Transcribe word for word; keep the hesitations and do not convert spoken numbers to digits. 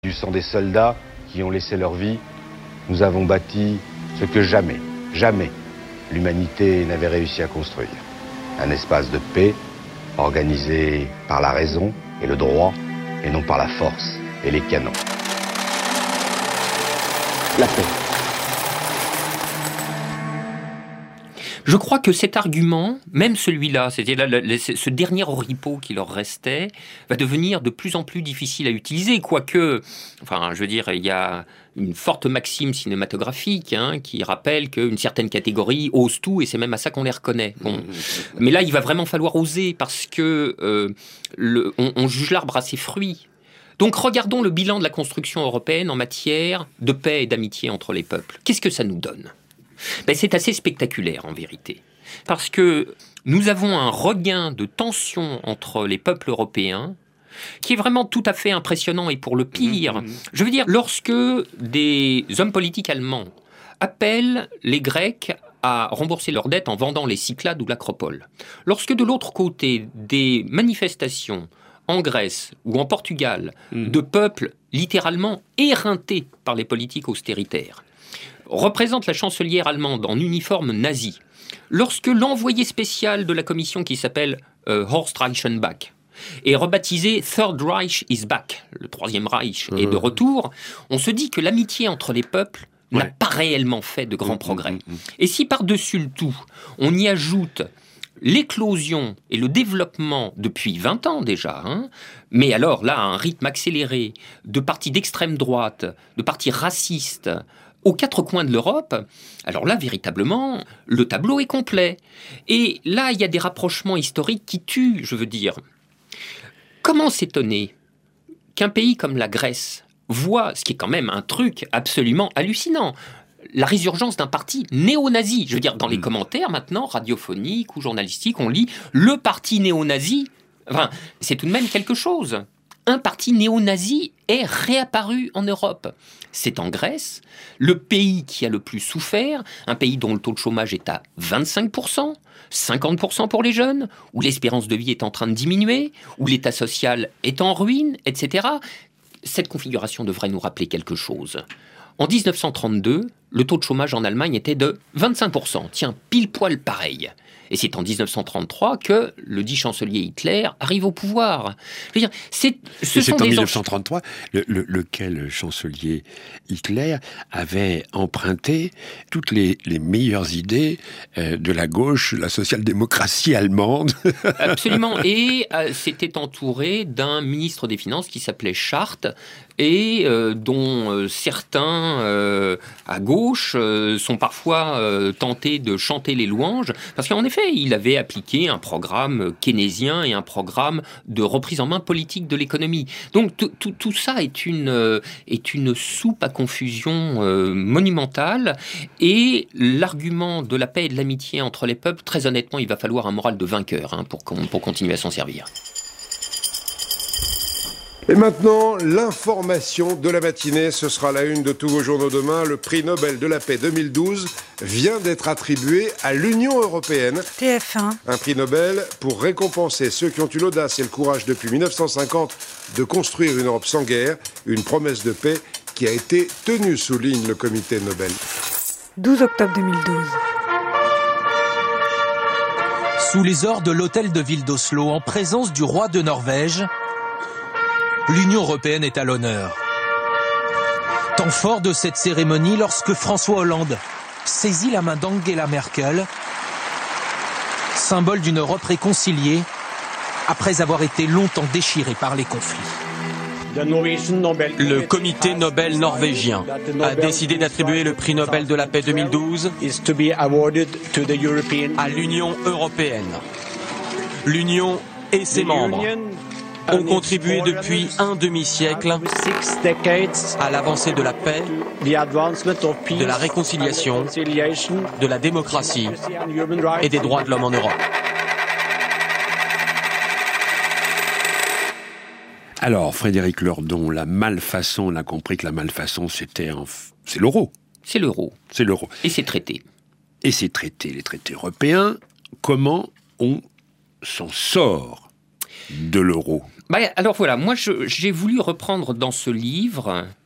Du sang des soldats qui ont laissé leur vie, nous avons bâti ce que jamais, jamais l'humanité n'avait réussi à construire. Un espace de paix organisé par la raison et le droit et non par la force et les canons. La paix. Je crois que cet argument, même celui-là, c'est-à-dire ce dernier oripeau qui leur restait, va devenir de plus en plus difficile à utiliser, quoique, enfin, je veux dire, il y a une forte maxime cinématographique hein, qui rappelle qu'une certaine catégorie ose tout, et c'est même à ça qu'on les reconnaît. Bon. Mais là, il va vraiment falloir oser, parce que euh, le, on, on juge l'arbre à ses fruits. Donc regardons le bilan de la construction européenne en matière de paix et d'amitié entre les peuples. Qu'est-ce que ça nous donne ? Ben, c'est assez spectaculaire en vérité, parce que nous avons un regain de tension entre les peuples européens qui est vraiment tout à fait impressionnant et pour le pire. Mmh. Je veux dire, lorsque des hommes politiques allemands appellent les Grecs à rembourser leurs dettes en vendant les Cyclades ou l'Acropole, lorsque de l'autre côté des manifestations en Grèce ou en Portugal mmh. de peuples littéralement éreintés par les politiques austéritaires, représente la chancelière allemande en uniforme nazi, lorsque l'envoyé spécial de la commission qui s'appelle euh, Horst Reichenbach est rebaptisé Third Reich is back, le troisième Reich mmh. est de retour, on se dit que l'amitié entre les peuples ouais. n'a pas réellement fait de grands mmh, progrès. Mmh, mmh. Et si par-dessus le tout, on y ajoute l'éclosion et le développement depuis vingt ans déjà, hein, mais alors là à un rythme accéléré, de partis d'extrême droite, de partis racistes, aux quatre coins de l'Europe, alors là, véritablement, le tableau est complet. Et là, il y a des rapprochements historiques qui tuent, je veux dire. Comment s'étonner qu'un pays comme la Grèce voit, ce qui est quand même un truc absolument hallucinant, la résurgence d'un parti néo-nazi. Je veux dire, dans les commentaires maintenant, radiophoniques ou journalistiques, on lit « le parti néo-nazi ». Enfin, c'est tout de même quelque chose. Un parti néo-nazi est réapparu en Europe. C'est en Grèce, le pays qui a le plus souffert, un pays dont le taux de chômage est à vingt-cinq pour cent, cinquante pour cent pour les jeunes, où l'espérance de vie est en train de diminuer, où l'état social est en ruine, et cetera. Cette configuration devrait nous rappeler quelque chose. En dix-neuf cent trente-deux, le taux de chômage en Allemagne était de vingt-cinq pour cent. Tiens, pile poil pareil. Et c'est en dix-neuf cent trente-trois que le dit chancelier Hitler arrive au pouvoir. Je veux dire, c'est, ce Et sont c'est en des dix-neuf cent trente-trois, le, le, lequel chancelier Hitler avait emprunté toutes les, les meilleures idées euh, de la gauche, la social-démocratie allemande. Absolument. Et euh, c'était entouré d'un ministre des Finances qui s'appelait Schardt, et euh, dont euh, certains euh, à gauche euh, sont parfois euh, tentés de chanter les louanges, parce qu'en effet, il avait appliqué un programme keynésien et un programme de reprise en main politique de l'économie. Donc tout, tout, tout ça est une, euh, est une soupe à confusion euh, monumentale, et l'argument de la paix et de l'amitié entre les peuples, très honnêtement, il va falloir un moral de vainqueur hein, pour, pour continuer à s'en servir. Et maintenant, l'information de la matinée, ce sera la une de tous vos journaux demain. Le prix Nobel de la paix deux mille douze vient d'être attribué à l'Union européenne. T F un. Un prix Nobel pour récompenser ceux qui ont eu l'audace et le courage depuis dix-neuf cent cinquante de construire une Europe sans guerre, une promesse de paix qui a été tenue, souligne le comité Nobel. douze octobre deux mille douze. Sous les ors de l'hôtel de ville d'Oslo, en présence du roi de Norvège, l'Union européenne est à l'honneur. Temps fort de cette cérémonie lorsque François Hollande saisit la main d'Angela Merkel, symbole d'une Europe réconciliée après avoir été longtemps déchirée par les conflits. Le comité Nobel norvégien a décidé d'attribuer le prix Nobel de la paix deux mille douze à l'Union européenne. L'Union et ses membres ont contribué depuis un demi-siècle à l'avancée de la paix, de la réconciliation, de la démocratie et des droits de l'homme en Europe. Alors, Frédéric Lordon, la malfaçon, on a compris que la malfaçon, c'était en... c'est l'euro. C'est l'euro. C'est l'euro. Et c'est traité. Et ces traités, les traités européens, comment on s'en sort de l'euro ? Bah, alors voilà, moi je, j'ai voulu reprendre dans ce livre